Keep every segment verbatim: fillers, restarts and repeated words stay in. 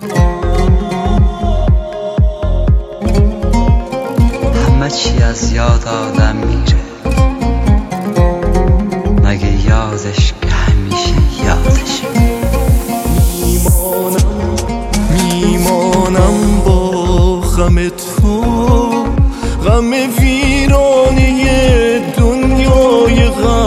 همه چی از یاد آدم میره، مگه یادش که همیشه یادش میمانم میمانم با غم تو، غم ویرانه دنیای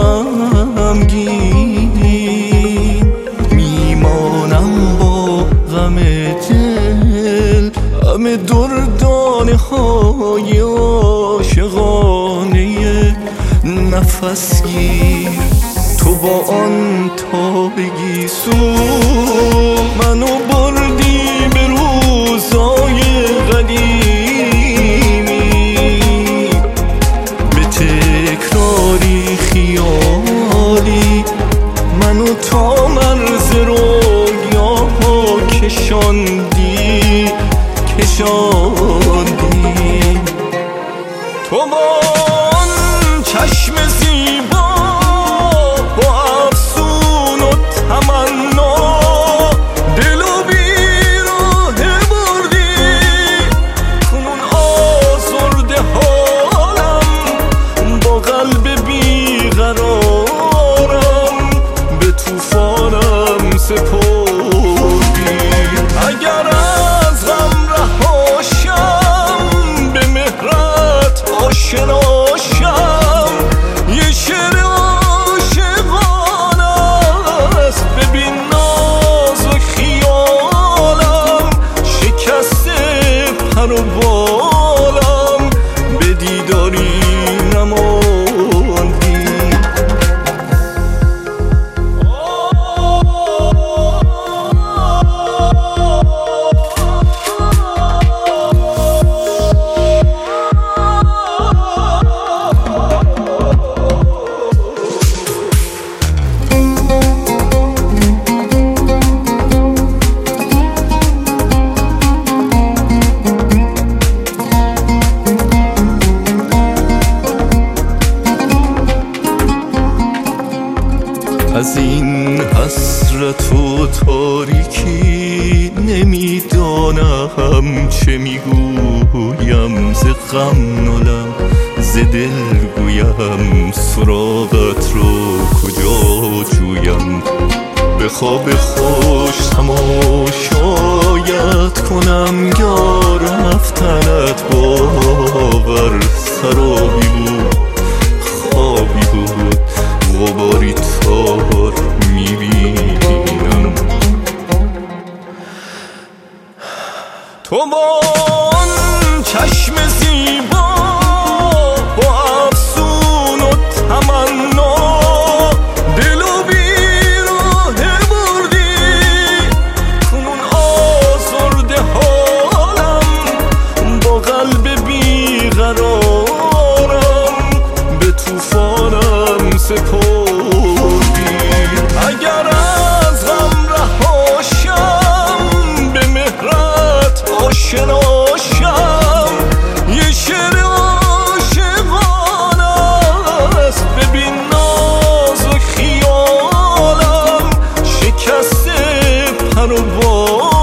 غمگین. میمانم با غم دل، غم دردانه های عاشقانه نفس گیر. تو با آن تابگی سو منو بردی به روزای قدیمی، به تکراری خیالی منو تا مرز رویاها کشاندی کشاندی. تو با آن چشم زیبا با افسون و تمنا دل و بیراه بردی. کنون آزرده حالم با قلب بیقرارم به طوفانم سپردی. اگر از غم رهاشم به مهرت آشناشم، یه شعر عاشقانه است. ببین ناز و خیالم شکسته پر و بالم، به دیداری نماندی. از این حسرت و تاریکی نمیدانم چه میگویم. ز غم نالم ز دل گویم، سراغت رو کجا جویم. به خواب خوش تماشایت کنم یا رفتنت باور سرابی بود خوابی بود. غباری تار میبینم. تو با آن چشم زیبا با افسون و تمنا دل و بیراه بردی. کنون آزرده حالم با قلب بیقرارم به طوفانم سپردی. اگر از غم رهاشم به مهرت آشناشم، یه شعر عاشقانه است. ببین ناز و خیالم شکسته پر و بال